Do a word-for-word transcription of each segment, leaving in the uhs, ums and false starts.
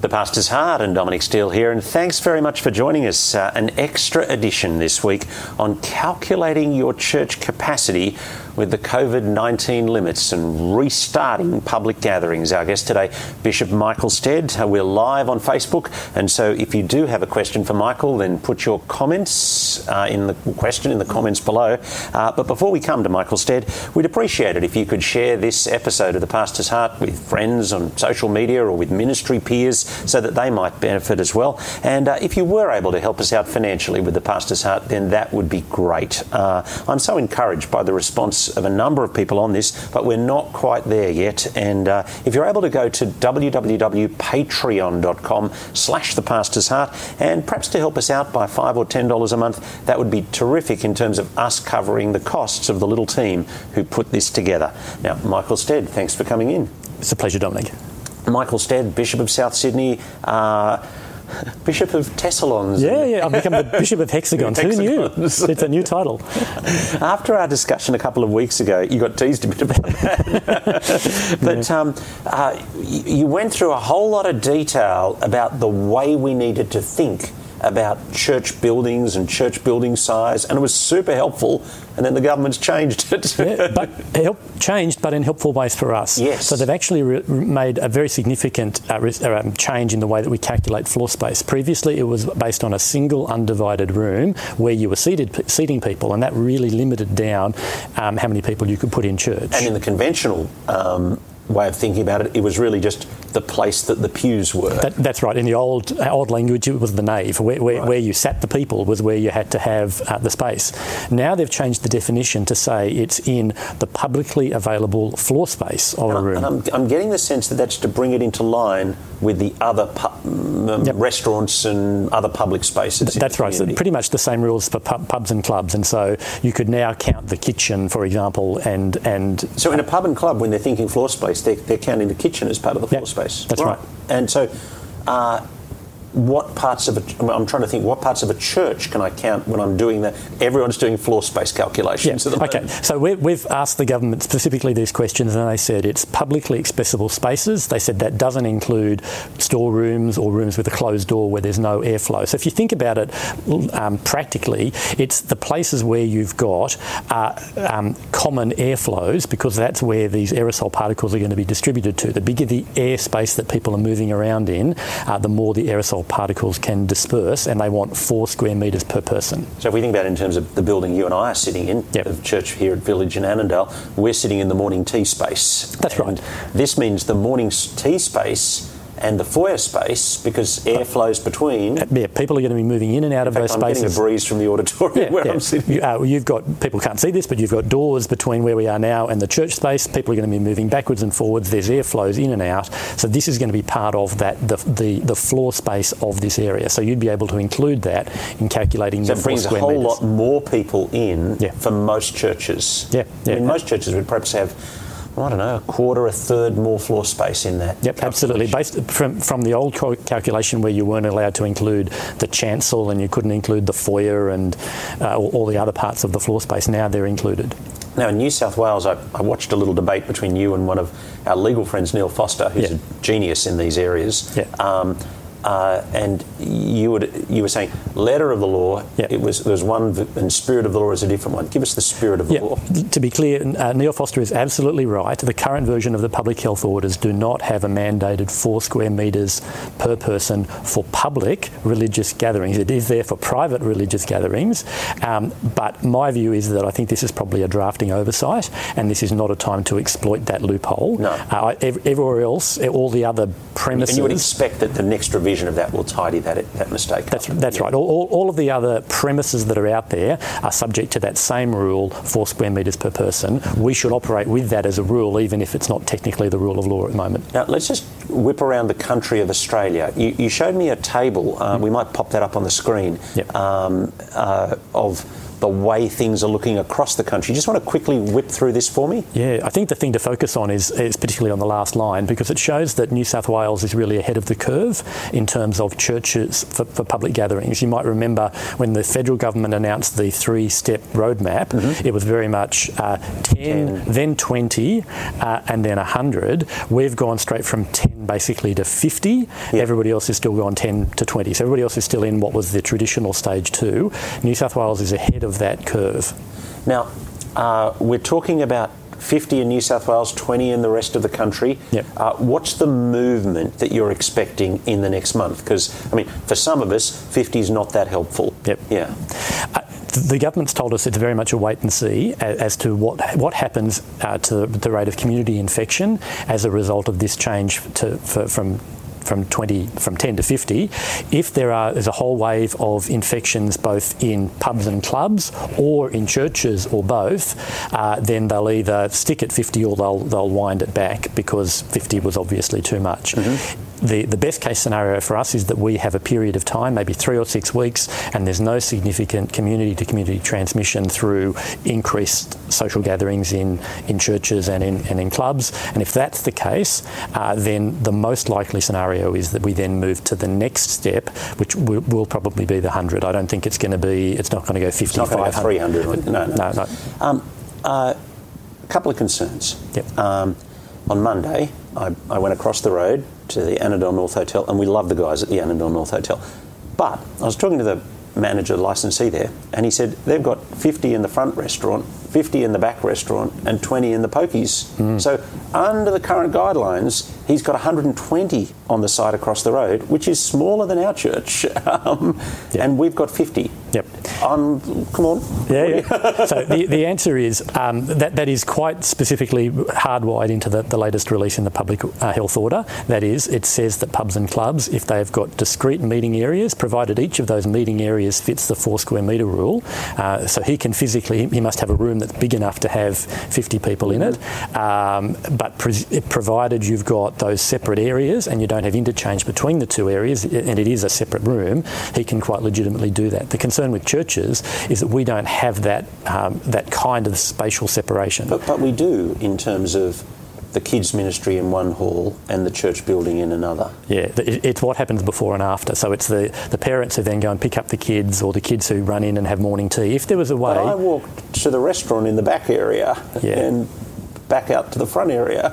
Pastor's Heart, and Dominic Steele here, and thanks very much for joining us. Uh, an extra edition this week on calculating your church capacity with the COVID nineteen limits and restarting public gatherings. Our guest today, Bishop Michael Stead. Uh, we're live on Facebook, and so if you do have a question for Michael, then put your comments uh, in the question in the comments below. Uh, but before we come to Michael Stead, we'd appreciate it if you could share this episode of the Pastor's Heart with friends on social media or with ministry peers so that they might benefit as well. And uh, if you were able to help us out financially with the Pastor's Heart, then that would be great. Uh, I'm so encouraged by the response of a number of people on this, but we're not quite there yet. And uh, if you're able to go to www.patreon.com slash the Pastor's Heart, and perhaps to help us out by five or ten dollars a month, that would be terrific in terms of us covering the costs of the little team who put this together. Now, Michael Stead, thanks for coming in. It's a pleasure, Dominic. Michael Stead, Bishop of South Sydney, uh, Bishop of Tessalons. Yeah, yeah, I've become the Bishop of Hexagons. Who knew? It's a new title. After our discussion a couple of weeks ago, you got teased a bit about that. But yeah. um, uh, you went through a whole lot of detail about the way we needed to think about church buildings and church building size, and it was super helpful, and then the government's changed it. yeah, but help, changed, but in helpful ways for us. Yes. So they've actually re- made a very significant uh, re- uh, change in the way that we calculate floor space. Previously, it was based on a single undivided room where you were seated, seating people, and that really limited down um, how many people you could put in church. And in the conventional um, way of thinking about it, it was really just the place that the pews were. That, that's right. In the old old language, it was the nave. Where, where, right. where you sat the people was where you had to have uh, the space. Now they've changed the definition to say it's in the publicly available floor space of and a room. And I'm, I'm getting the sense that that's to bring it into line with the other pu- um, yep. restaurants and other public spaces. Th- that's right. So pretty much the same rules for pub, pubs and clubs. And so you could now count the kitchen, for example, and... and so in a pub and club, when they're thinking floor space, they're, they're counting the kitchen as part of the floor yep. space. That's right. right. And so uh, what parts of a... I'm trying to think, what parts of a church can I count when I'm doing that? Everyone's doing floor space calculations. Yeah. Okay, so we, we've asked the government specifically these questions, and they said it's publicly accessible spaces. They said that doesn't include storerooms or rooms with a closed door where there's no airflow. So if you think about it um, practically, it's the places where you've got uh, um, common airflows, because that's where these aerosol particles are going to be distributed to. The bigger the airspace that people are moving around in, uh, the more the aerosol particles can disperse, and they want four square metres per person. So if we think about it in terms of the building you and I are sitting in, yep. the church here at Village in Annandale, we're sitting in the morning tea space. That's and right. This means the morning tea space and the foyer space, because air flows between. Yeah, people are going to be moving in and out in of fact, those I'm spaces. I'm getting a breeze from the auditorium yeah, where yeah. I'm sitting. You, uh, you've got, people can't see this, but you've got doors between where we are now and the church space. People are going to be moving backwards and forwards. There's air flows in and out. So this is going to be part of that, the the, the floor space of this area. So you'd be able to include that in calculating so the it brings four a square whole metres. lot more people in yeah. for most churches. Yeah, yeah. I mean, most churches would perhaps have, I don't know, a quarter, a third more floor space in that. Yep, absolutely. Based from from the old calculation where you weren't allowed to include the chancel and you couldn't include the foyer and uh, all, all the other parts of the floor space, now they're included. Now, in New South Wales, I, I watched a little debate between you and one of our legal friends, Neil Foster, who's yeah. a genius in these areas. Yeah. Um, Uh, and you would you were saying letter of the law. Yep. It was there was one, and spirit of the law is a different one. Give us the spirit of the yep. law. To be clear, uh, Neil Foster is absolutely right. The current version of the public health orders do not have a mandated four square metres per person for public religious gatherings. It is there for private religious gatherings. Um, but my view is that I think this is probably a drafting oversight, and this is not a time to exploit that loophole. No. Uh, everywhere else, all the other premises. And you would expect that the next revision of that will tidy that that mistake. That's up. that's yeah. right. All, all, all of the other premises that are out there are subject to that same rule, four square metres per person. We should operate with that as a rule, even if it's not technically the rule of law at the moment. Now, let's just whip around the country of Australia. You, you showed me a table. Uh, mm. We might pop that up on the screen. Yep. Um, uh, of the way things are looking across the country. Just want to quickly whip through this for me? Yeah, I think the thing to focus on is, is particularly on the last line, because it shows that New South Wales is really ahead of the curve in in terms of churches for, for public gatherings. You might remember when the federal government announced the three-step roadmap, mm-hmm. it was very much uh, ten, ten, then twenty, uh, and then one hundred. We've gone straight from ten basically to fifty. Yep. Everybody else is still gone ten to twenty. So everybody else is still in what was the traditional stage two. New South Wales is ahead of that curve. Now, uh, we're talking about fifty in New South Wales, twenty in the rest of the country. Yep. Uh, what's the movement that you're expecting in the next month? Because, I mean, for some of us, fifty is not that helpful. Yep. Yeah. Uh, the government's told us it's very much a wait and see as, as to what what happens uh, to the rate of community infection as a result of this change to, for, from from twenty from ten to fifty. If there are is a whole wave of infections both in pubs and clubs or in churches or both, uh, then they'll either stick at fifty or they'll they'll wind it back because fifty was obviously too much. Mm-hmm. The, the best case scenario for us is that we have a period of time, maybe three or six weeks, and there's no significant community-to-community transmission through increased social gatherings in, in churches and in, and in clubs. And if that's the case, uh, then the most likely scenario is that we then move to the next step, which will, will probably be the one hundred. I don't think it's going to be, it's not going to go fifty, it's not going to go three hundred. No, no. no, no. Um, uh, a couple of concerns. Yep. Um, on Monday, I, I went across the road to the Annandale North Hotel, and we love the guys at the Annandale North Hotel. But I was talking to the manager, the licensee there, and he said they've got fifty in the front restaurant, fifty in the back restaurant, and twenty in the pokies. Mm. So under the current guidelines, he's got one hundred twenty on the side across the road, which is smaller than our church, um, yep. and we've got fifty. Yep. Um, come on. Yeah, yeah. So the, the answer is um, that that is quite specifically hardwired into the, the latest release in the public uh, health order. That is, it says that pubs and clubs, if they've got discrete meeting areas, provided each of those meeting areas fits the four square metre rule, uh, so he can physically, he must have a room that's big enough to have fifty people in it, um, but pre- provided you've got those separate areas and you don't have interchange between the two areas, and it is a separate room, he can quite legitimately do that. The concern with churches is that we don't have that um, that kind of spatial separation. But, but we do in terms of the kids' ministry in one hall and the church building in another. Yeah, it's what happens before and after. So it's the, the parents who then go and pick up the kids, or the kids who run in and have morning tea. If there was a way... But I walked to the restaurant in the back area yeah. and back out to the front area.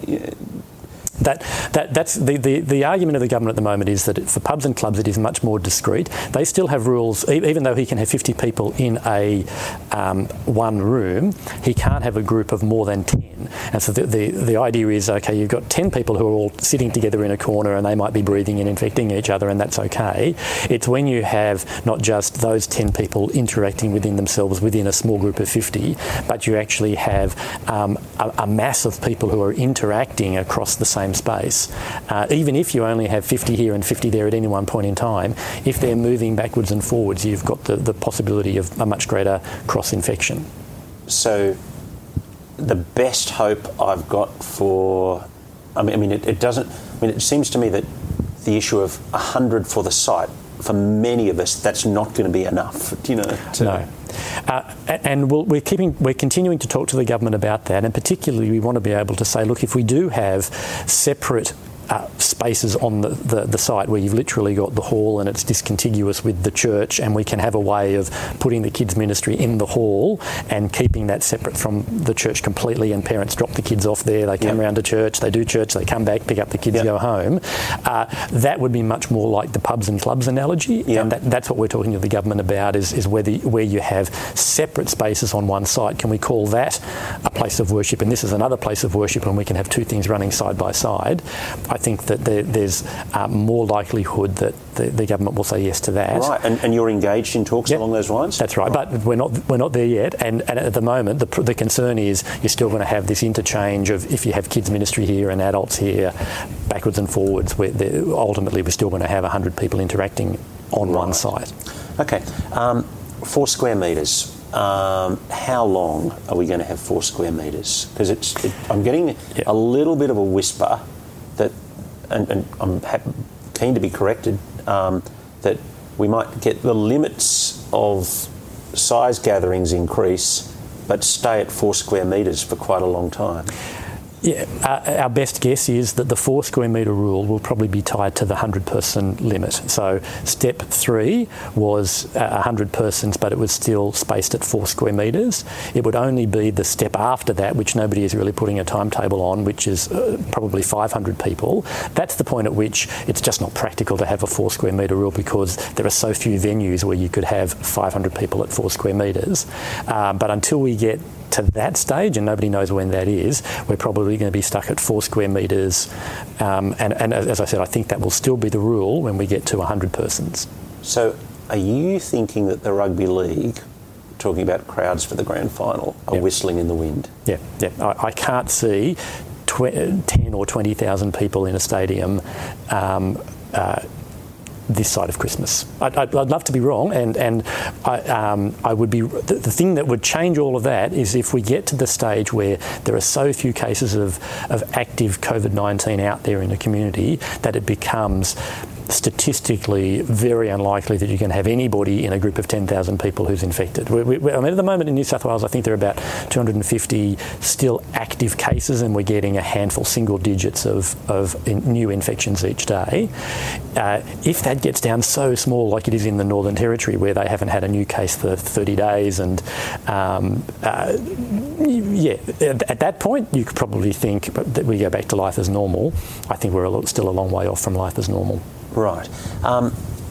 That, that that's the, the, the argument of the government at the moment is that for pubs and clubs it is much more discreet. They still have rules, even though he can have fifty people in a um, one room, he can't have a group of more than ten. And so the, the, the idea is, okay, you've got ten people who are all sitting together in a corner and they might be breathing and infecting each other, and that's okay. It's when you have not just those ten people interacting within themselves within a small group of fifty, but you actually have um, a, a mass of people who are interacting across the same space. Uh, even if you only have fifty here and fifty there at any one point in time, if they're moving backwards and forwards, you've got the, the possibility of a much greater cross-infection. So the best hope I've got for... I mean, I mean it, it doesn't... I mean, it seems to me that the issue of one hundred for the site, for many of us, that's not going to be enough, you know? To, no. Uh, and we'll, we're keeping, we're continuing to talk to the government about that, and particularly we want to be able to say, look, if we do have separate Uh, spaces on the, the, the site where you've literally got the hall and it's discontiguous with the church, and we can have a way of putting the kids' ministry in the hall and keeping that separate from the church completely, and parents drop the kids off there, they come yep. around to church, they do church, they come back, pick up the kids, yep. go home. Uh, that would be much more like the pubs and clubs analogy, yep. and that, that's what we're talking to the government about, is, is whether, where you have separate spaces on one site, can we call that a place of worship, and this is another place of worship, and we can have two things running side by side. I think that there, there's uh, more likelihood that the, the government will say yes to that. Right, and, and you're engaged in talks yep. along those lines? That's right, right, but we're not we're not there yet, and, and at the moment the, the concern is you're still going to have this interchange of, if you have kids ministry here and adults here, backwards and forwards, where ultimately we're still going to have one hundred people interacting on right. one site. Okay, um, four square metres. Um, how long are we going to have four square metres? Because it's it, I'm getting yep. a little bit of a whisper that, and, and I'm happy, keen to be corrected, um, that we might get the limits of size gatherings increase, but stay at four square metres for quite a long time. Yeah, uh, our best guess is that the four square metre rule will probably be tied to the one hundred person limit. So step three was uh, one hundred persons, but it was still spaced at four square metres. It would only be the step after that, which nobody is really putting a timetable on, which is uh, probably five hundred people. That's the point at which it's just not practical to have a four square metre rule, because there are so few venues where you could have five hundred people at four square metres. Uh, but until we get to that stage, and nobody knows when that is, we're probably going to be stuck at four square metres. Um, and, and as I said, I think that will still be the rule when we get to one hundred persons. So are you thinking that the Rugby League, talking about crowds for the grand final, are yep. whistling in the wind? Yeah, yeah. I, I can't see tw- ten or twenty thousand people in a stadium um, uh, this side of Christmas. I'd, I'd, I'd love to be wrong, and and I, um, I would be. The, the thing that would change all of that is if we get to the stage where there are so few cases of of active COVID nineteen out there in the community that it becomes statistically very unlikely that you can have anybody in a group of ten thousand people who's infected. We, we, I mean, at the moment in New South Wales, I think there are about two hundred fifty still active cases, and we're getting a handful, single digits of, of in, new infections each day. Uh, if that gets down so small, like it is in the Northern Territory, where they haven't had a new case for thirty days, and um, uh, yeah, at that point, you could probably think that we go back to life as normal. I think we're a lot, still a long way off from life as normal. Right. Um,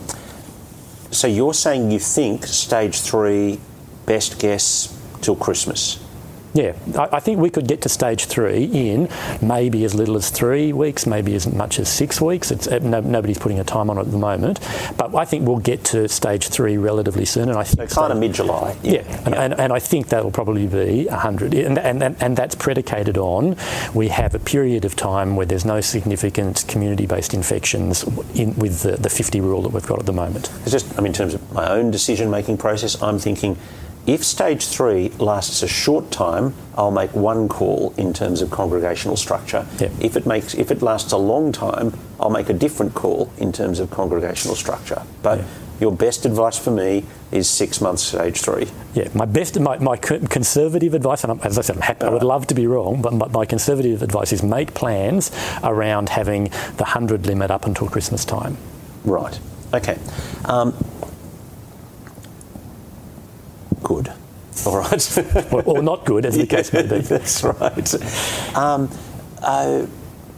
so you're saying you think stage three, best guess, till Christmas? Yeah, I, I think we could get to stage three in maybe as little as three weeks, maybe as much as six weeks. It's uh, no, nobody's putting a time on it at the moment, but I think we'll get to stage three relatively soon. And I think so kind of mid-July. Yeah, yeah. And, and, and I think that'll probably be one hundred, and, and and and that's predicated on we have a period of time where there's no significant community-based infections in, with the, the fifty rule that we've got at the moment. It's just, I mean, in terms of my own decision-making process, I'm thinking, if stage three lasts a short time, I'll make one call in terms of congregational structure. Yep. If it makes, if it lasts a long time, I'll make a different call in terms of congregational structure. But yeah. Your best advice for me is six months stage three. Yeah, my best, my, my conservative advice, and as I said, I'm happy, I would love to be wrong, but my, my conservative advice is make plans around having the one hundred limit up until Christmas time. Right. Okay. Um, Good. All right. or, or not good, as the yeah, case may be. That's right. Um, uh,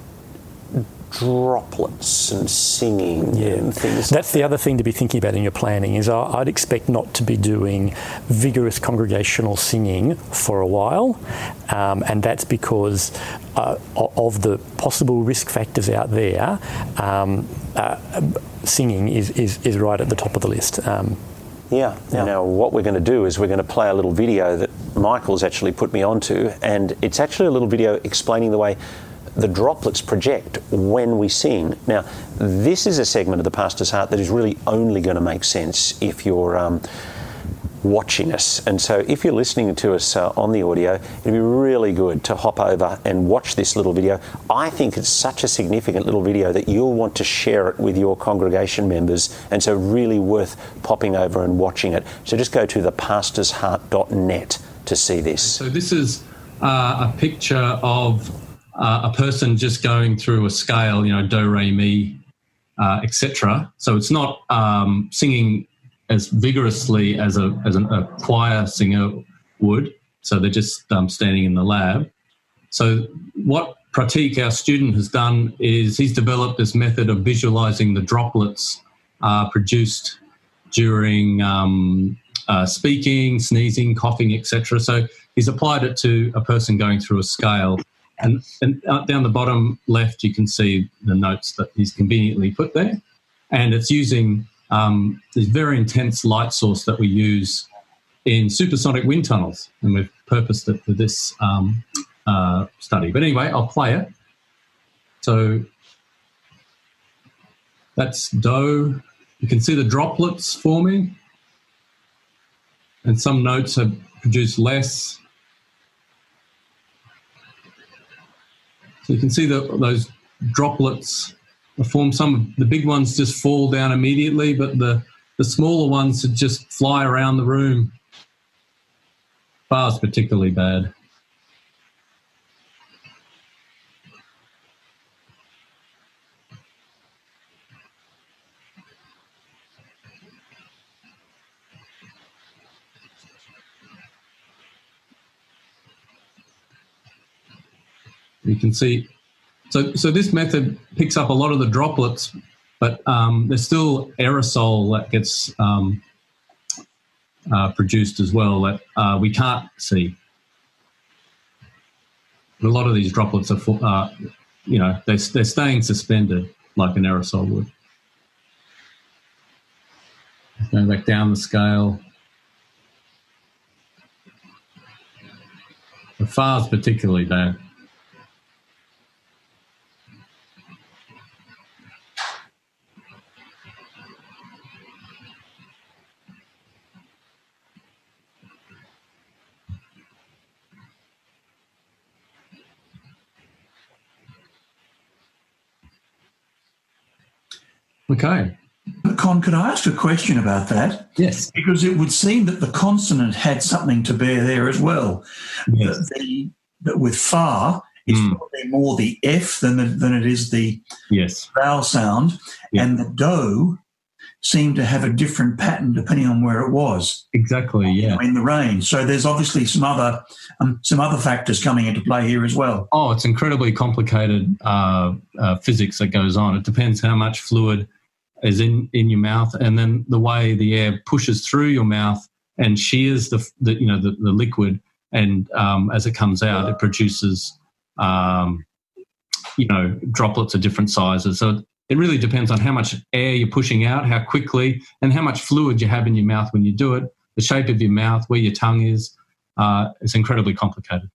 droplets and singing yeah. and things. That's the other thing to be thinking about in your planning is I'd expect not to be doing vigorous congregational singing for a while, um, and that's because uh, of the possible risk factors out there. Um, uh, singing is, is, is right at the top of the list. Um, Yeah. yeah. Now, what we're going to do is we're going to play a little video that Michael's actually put me onto, and it's actually a little video explaining the way the droplets project when we sing. Now, this is a segment of the Pastor's Heart that is really only going to make sense if you're um, watching us. And so if you're listening to us uh, on the audio, it'd be really good to hop over and watch this little video. I think it's such a significant little video that you'll want to share it with your congregation members, and so really worth popping over and watching it. So just go to the pastors heart dot net to see this. So this is uh, a picture of uh, a person just going through a scale, you know, do, re, mi, uh, et cetera. So it's not um, singing as vigorously as a as an, a choir singer would. So they're just um, standing in the lab. So what Pratik, our student, has done is he's developed this method of visualising the droplets uh, produced during um, uh, speaking, sneezing, coughing, et cetera. So he's applied it to a person going through a scale. And, and uh, down the bottom left, you can see the notes that he's conveniently put there. And it's using Um, this very intense light source that we use in supersonic wind tunnels, and we've purposed it for this um, uh, study. But anyway, I'll play it. So that's do. You can see the droplets forming, and some notes have produced less. So you can see the, those droplets form. Some of the big ones just fall down immediately, but the, the smaller ones just fly around the room. Bar's particularly bad. You can see. So, so this method picks up a lot of the droplets, but um, there's still aerosol that gets um, uh, produced as well that uh, we can't see. A lot of these droplets are, uh, you know, they're, they're staying suspended like an aerosol would. Going back down the scale. The F A R's particularly bad. Okay. Con, could I ask a question about that? Yes. Because it would seem that the consonant had something to bear there as well. Yes. That, the, that with fa, it's mm. probably more the F than, the, than it is the yes. vowel sound, yeah. and the do seemed to have a different pattern depending on where it was. Exactly, yeah. You know, in the range. So there's obviously some other um, some other factors coming into play here as well. Oh, it's incredibly complicated uh, uh, physics that goes on. It depends how much fluid is in, in your mouth, and then the way the air pushes through your mouth and shears the, the you know the, the liquid, and um, as it comes out, it produces um, you know droplets of different sizes. So it really depends on how much air you're pushing out, how quickly, and how much fluid you have in your mouth when you do it. The shape of your mouth, where your tongue is, uh, it's incredibly complicated.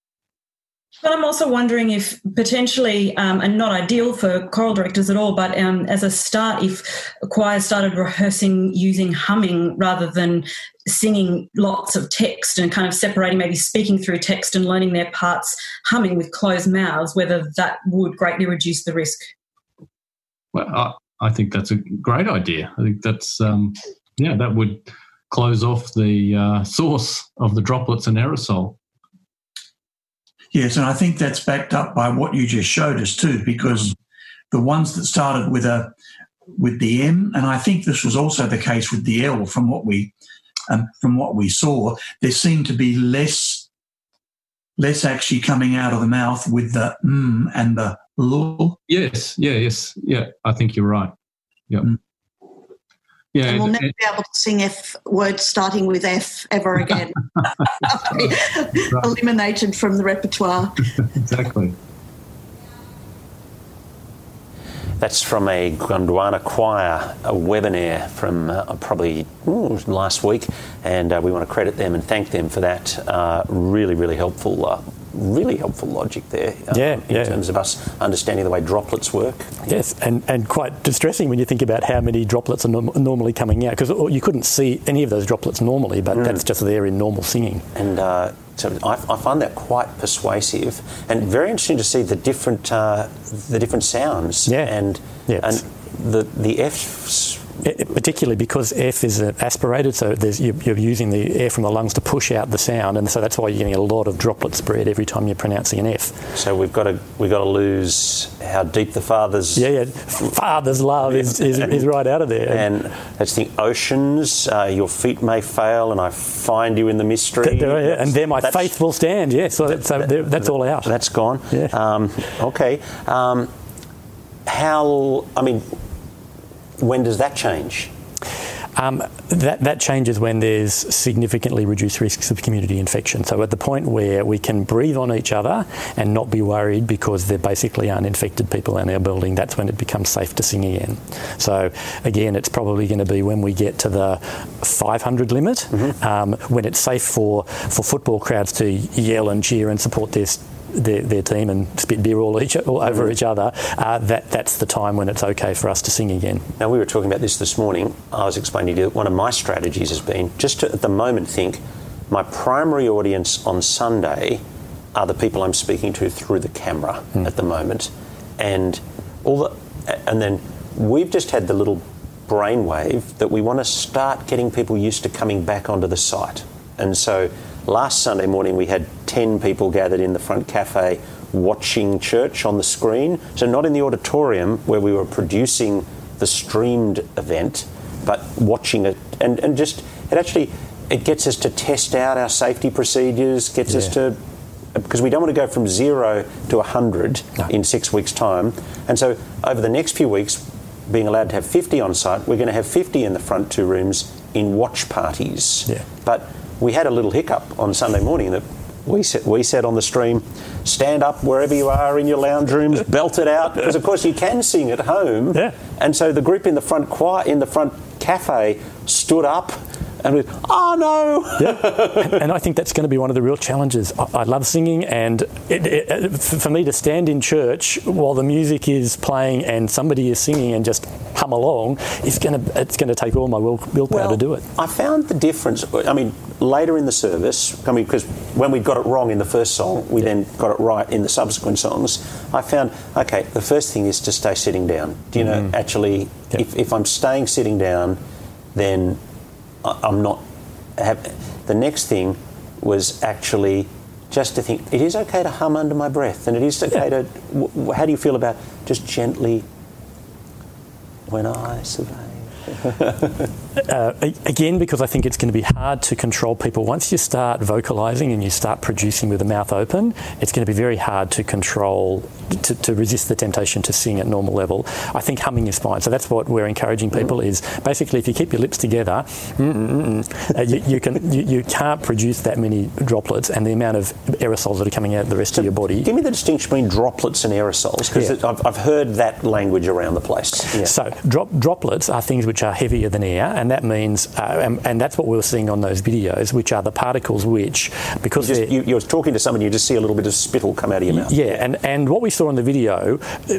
But I'm also wondering if potentially, um, and not ideal for choral directors at all, but um, as a start, if choirs started rehearsing using humming rather than singing lots of text and kind of separating, maybe speaking through text and learning their parts humming with closed mouths, whether that would greatly reduce the risk. Well, I, I think that's a great idea. I think that's, um, yeah, that would close off the uh, source of the droplets and aerosol. Yes, and I think that's backed up by what you just showed us too, because the ones that started with a with the M, and I think this was also the case with the L from what we um, from what we saw, there seemed to be less less actually coming out of the mouth with the mm and the l. Yes, yeah, yes, yeah. I think you're right. Yeah. Mm. Yeah, and we'll it, never it, be able to sing F words starting with F ever again. Right. Eliminated from the repertoire. Exactly. That's from a Gondwana choir, a webinar from uh, probably ooh, last week, and uh, we want to credit them and thank them for that. Uh, really, really helpful, uh, really helpful logic there uh, yeah, in yeah. terms of us understanding the way droplets work. Yes, and, and quite distressing when you think about how many droplets are norm- normally coming out, because you couldn't see any of those droplets normally, but mm. that's just there in normal singing. And uh, so I, I find that quite persuasive and very interesting to see the different uh, the different sounds. Yeah. And yes. and the the F's. It, particularly because F is aspirated, so there's, you're, you're using the air from the lungs to push out the sound, and so that's why you're getting a lot of droplet spread every time you're pronouncing an F. So we've got to we've got to lose how deep the Father's yeah yeah Father's love is, is, is right out of there. And let's think oceans. Uh, your feet may fail, and I find you in the mystery. There, yeah, and there my faith will stand. Yeah, so that's, so that, that's all out. That's gone. Yeah. Um, okay. Um, how? I mean. When does that change? Um, that, that changes when there's significantly reduced risks of community infection. So at the point where we can breathe on each other and not be worried because they're basically uninfected people in our building, that's when it becomes safe to sing again. So again, it's probably going to be when we get to the five hundred limit, mm-hmm. um, when it's safe for, for football crowds to yell and cheer and support their Their, their team and spit beer all, each, all over mm. each other, uh, that, that's the time when it's okay for us to sing again. Now, we were talking about this this morning. I was explaining to you that one of my strategies has been just to, at the moment, think my primary audience on Sunday are the people I'm speaking to through the camera mm. at the moment. And all the, and then we've just had the little brainwave that we want to start getting people used to coming back onto the site. And so last Sunday morning we had ten people gathered in the front cafe watching church on the screen. So not in the auditorium where we were producing the streamed event, but watching it. And, and just, it actually, it gets us to test out our safety procedures, gets yeah. us to because we don't want to go from zero to one hundred no. in six weeks' time. And so over the next few weeks, being allowed to have fifty on site, we're going to have fifty in the front two rooms in watch parties. Yeah. But we had a little hiccup on Sunday morning that we said, we said on the stream, stand up wherever you are in your lounge rooms, belt it out, because of course you can sing at home. Yeah. And so the group in the front choir, in the front cafe stood up and we, oh no! Yeah. And I think that's going to be one of the real challenges. I, I love singing, and it, it, for me to stand in church while the music is playing and somebody is singing and just hum along, is going to it's going to take all my will, willpower well, to do it. I found the difference. I mean, later in the service, I mean, because when we got it wrong in the first song, we yeah. then got it right in the subsequent songs. I found, okay, the first thing is to stay sitting down. Do you know, mm. actually, yep. if, if I'm staying sitting down, then I'm not. Have, the next thing was actually just to think it is okay to hum under my breath, and it is okay yeah. to. W- how do you feel about just gently when I survey? uh, again, because I think it's going to be hard to control people. Once you start vocalising and you start producing with the mouth open, it's going to be very hard to control, to, to resist the temptation to sing at normal level. I think humming is fine. So that's what we're encouraging people mm. is basically if you keep your lips together, uh, you, you, can, you, you can't produce that many droplets, and the amount of aerosols that are coming out of the rest so of your body. Give me the distinction between droplets and aerosols, because yeah. I've, I've heard that language around the place. Yeah. So drop, droplets are things which are heavier than air, and that means, uh, and, and that's what we were seeing on those videos, which are the particles which, because you just, you, you're talking to someone, you just see a little bit of spittle come out of your mouth. Yeah, and, and what we saw in the video,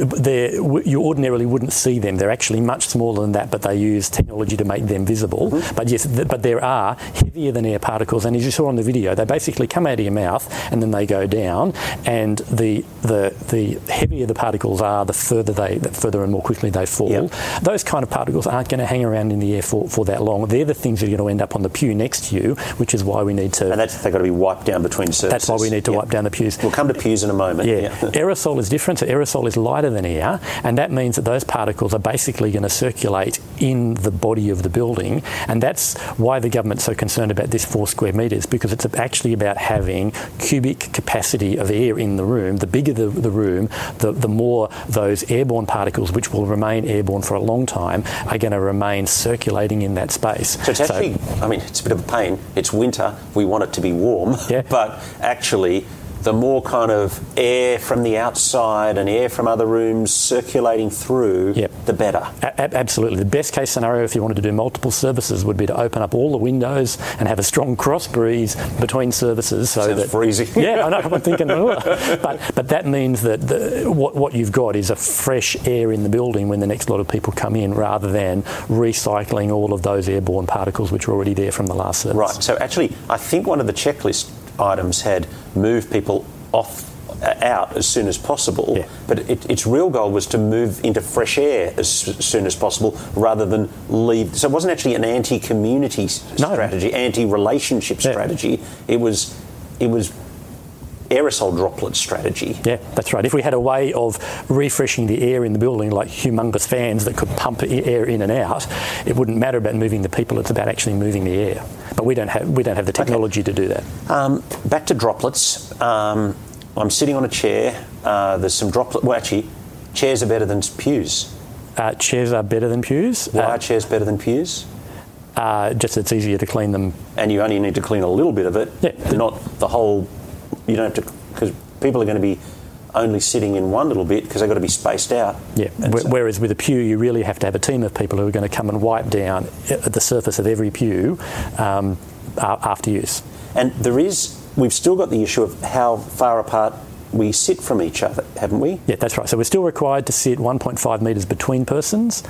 you ordinarily wouldn't see them. They're actually much smaller than that, but they use technology to make them visible. Mm-hmm. But yes, th- but there are heavier than air particles, and as you saw on the video, they basically come out of your mouth and then they go down, and the the the heavier the particles are, the further they, the further and more quickly they fall. Yep. Those kind of particles aren't going to hang around in the air for, for that long. They're the things that are going to end up on the pew next to you, which is why we need to... And that's, they've got to be wiped down between surfaces. That's why we need to yep. wipe down the pews. We'll come to pews in a moment. Yeah. yeah. Aerosol is different. So aerosol is lighter than air, and that means that those particles are basically going to circulate in the body of the building, and that's why the government's so concerned about this four square metres, because it's actually about having cubic capacity of air in the room. The bigger the, the room, the, the more those airborne particles, which will remain airborne for a long time, are going to remain circulating in that space. So it's actually, so, I mean, it's a bit of a pain. It's winter. We want it to be warm. Yeah. But actually, the more kind of air from the outside and air from other rooms circulating through, yep. the better. A- absolutely. The best case scenario, if you wanted to do multiple services, would be to open up all the windows and have a strong cross breeze between services. So Sounds that, freezing. Yeah, I know. I'm thinking, oh. but but that means that the, what what you've got is a fresh air in the building when the next lot of people come in, rather than recycling all of those airborne particles which are already there from the last service. Right. So actually, I think one of the checklist items had move people off uh, out as soon as possible, yeah. but it, its real goal was to move into fresh air as soon as possible rather than leave. So it wasn't actually an anti-community no. strategy, anti-relationship yeah. strategy. It was, it was aerosol droplet strategy. Yeah, that's right. If we had a way of refreshing the air in the building, like humongous fans that could pump air in and out, it wouldn't matter about moving the people. It's about actually moving the air. But we don't have we don't have the technology okay. to do that. Um, back to droplets. Um, I'm sitting on a chair. Uh, there's some droplet. Well, actually, chairs are better than pews. Uh, chairs are better than pews. Why uh, are chairs better than pews? Uh, just it's easier to clean them. And you only need to clean a little bit of it, yeah. not the whole. You don't have to, because people are going to be only sitting in one little bit because they've got to be spaced out. Yeah. So, whereas with a pew, you really have to have a team of people who are going to come and wipe down at the surface of every pew um, after use. And there is, we've still got the issue of how far apart we sit from each other, haven't we? Yeah, that's right. So we're still required to sit one point five metres between persons,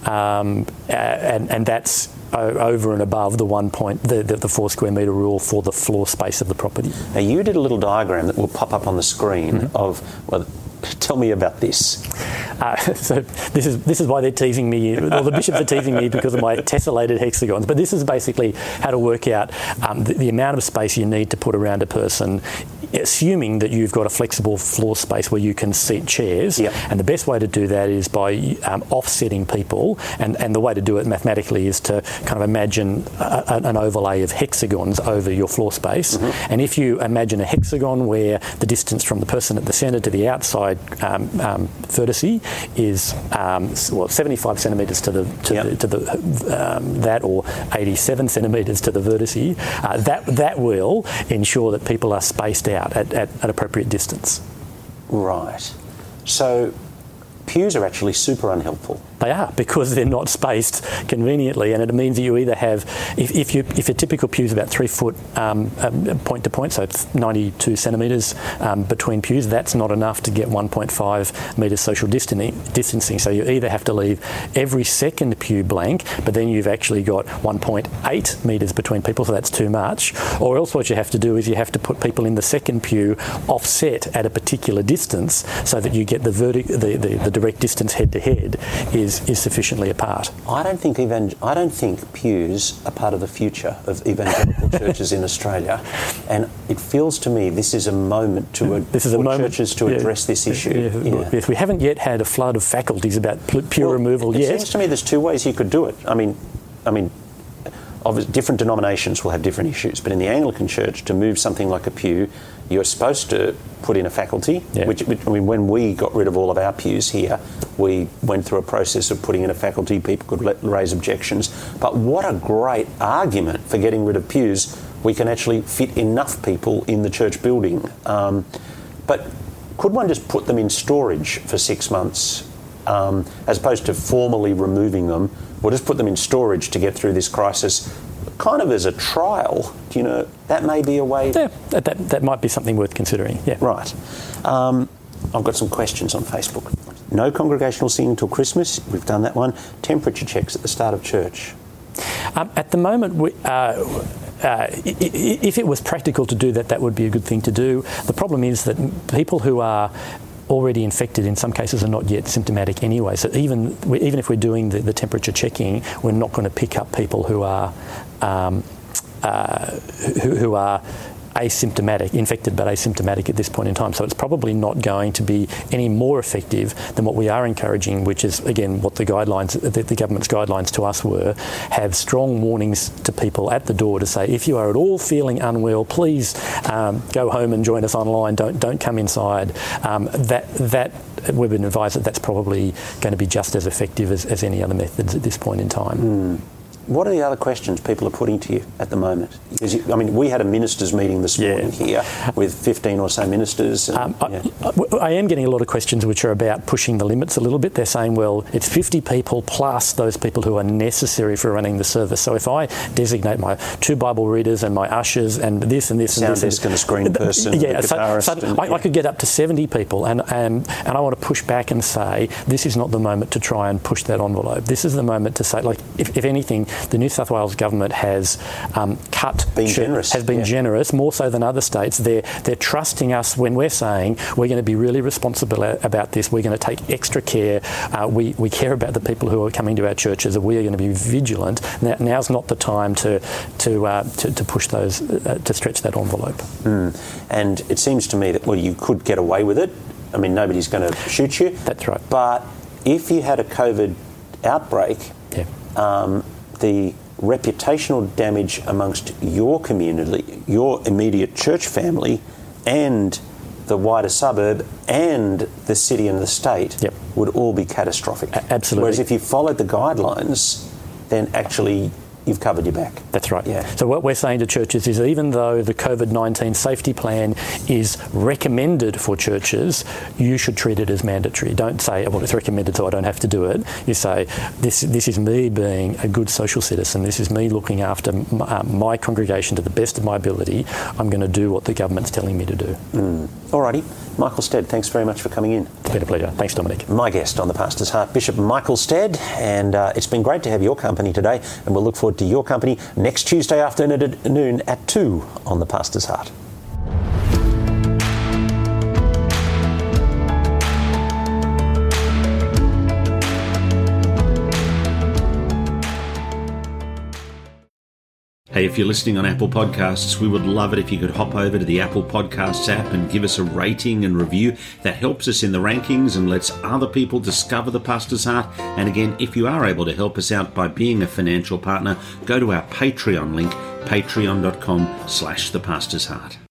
um, and, and that's over and above the one point, the, the, the four square metre rule for the floor space of the property. Now, you did a little diagram that will pop up on the screen mm-hmm. of, well, tell me about this. Uh, so this is this is why they're teasing me, or the bishops are teasing me because of my tessellated hexagons. But this is basically how to work out um, the, the amount of space you need to put around a person assuming that you've got a flexible floor space where you can seat chairs. Yep. And the best way to do that is by um, offsetting people, and, and the way to do it mathematically is to kind of imagine a, a, an overlay of hexagons over your floor space. Mm-hmm. And if you imagine a hexagon where the distance from the person at the centre to the outside um, um, vertice is um, well seventy-five centimetres to the to yep. the, to the um, that or eighty-seven centimetres to the vertice, uh, that that will ensure that people are spaced out at, at an appropriate distance. Right. So pews are actually super unhelpful. They are, because they're not spaced conveniently, and it means that you either have, if, if you if a typical pew is about three foot um, um, point to point, so it's ninety-two centimetres um, between pews, that's not enough to get one point five metres social distancing. So you either have to leave every second pew blank, but then you've actually got one point eight metres between people, so that's too much. Or else what you have to do is you have to put people in the second pew offset at a particular distance so that you get the vertic- the, the, the direct distance head to head is is sufficiently apart. I don't think even I don't think pews are part of the future of evangelical churches in Australia, and it feels to me this is a moment to ad- this is a for moment, churches to yeah, address this issue. Yeah, yeah. Yes, we haven't yet had a flood of faculties about pew well, removal it yet. It seems to me there's two ways you could do it. I mean, I mean. Of different denominations will have different issues, but in the Anglican Church, to move something like a pew, you're supposed to put in a faculty, yeah. which, which, I mean, when we got rid of all of our pews here, we went through a process of putting in a faculty. People could let, raise objections. But what a great argument for getting rid of pews. We can actually fit enough people in the church building. Um, but could one just put them in storage for six months, um, as opposed to formally removing them? We'll just put them in storage to get through this crisis, kind of as a trial. Do you know, that may be a way... Yeah, that, that, that might be something worth considering, yeah. Right. Um, I've got some questions on Facebook. No congregational singing until Christmas. We've done that one. Temperature checks at the start of church. Um, at the moment, we, uh, uh, if it was practical to do that, that would be a good thing to do. The problem is that people who are already infected in some cases are not yet symptomatic anyway. So even even if we're doing the, the temperature checking, we're not going to pick up people who are um, uh, who, who are asymptomatic, infected but asymptomatic at this point in time. So it's probably not going to be any more effective than what we are encouraging, which is, again, what the guidelines, the, the government's guidelines to us were, have strong warnings to people at the door to say, if you are at all feeling unwell, please um, go home and join us online. Don't don't come inside. Um, that that we've been advised that that's probably going to be just as effective as, as any other methods at this point in time. Mm. What are the other questions people are putting to you at the moment? Because you, I mean, we had a ministers' meeting this yeah. morning here with fifteen or so ministers. And, um, yeah. I, I am getting a lot of questions which are about pushing the limits a little bit. They're saying, well, it's fifty people plus those people who are necessary for running the service. So if I designate my two Bible readers and my ushers and this and this Sound and this... desk and a screen person yeah, and a guitarist. So, so and, I, yeah. I could get up to seventy people, and, and, and I want to push back and say, this is not the moment to try and push that envelope. This is the moment to say, like, if, if anything, the New South Wales government has um, cut, been generous. has been yeah. generous, more so than other states. They're they're trusting us when we're saying we're going to be really responsible about this. We're going to take extra care. Uh, we we care about the people who are coming to our churches, and we are going to be vigilant. Now, now's not the time to to uh, to, to push those uh, to stretch that envelope. Mm. And it seems to me that well, you could get away with it. I mean, nobody's going to shoot you. That's right. But if you had a COVID outbreak, yeah. um, the reputational damage amongst your community, your immediate church family, and the wider suburb and the city and the state yep. would all be catastrophic. A- absolutely. Whereas if you followed the guidelines, then actually you've covered your back. That's right. Yeah. So what we're saying to churches is, even though the COVID nineteen safety plan is recommended for churches, you should treat it as mandatory. Don't say, well, it's recommended so I don't have to do it. You say, this this is me being a good social citizen. This is me looking after my, uh, my congregation to the best of my ability. I'm going to do what the government's telling me to do. Mm. Alrighty. Michael Stead, thanks very much for coming in. It's been a pleasure. Thanks, Dominic. My guest on The Pastor's Heart, Bishop Michael Stead, and uh, it's been great to have your company today, and we'll look forward to your company next Tuesday afternoon at two on The Pastor's Heart. Hey, if you're listening on Apple Podcasts, we would love it if you could hop over to the Apple Podcasts app and give us a rating and review. That helps us in the rankings and lets other people discover the Pastor's Heart. And again, if you are able to help us out by being a financial partner, go to our Patreon link, patreon.com slash the Pastor's Heart.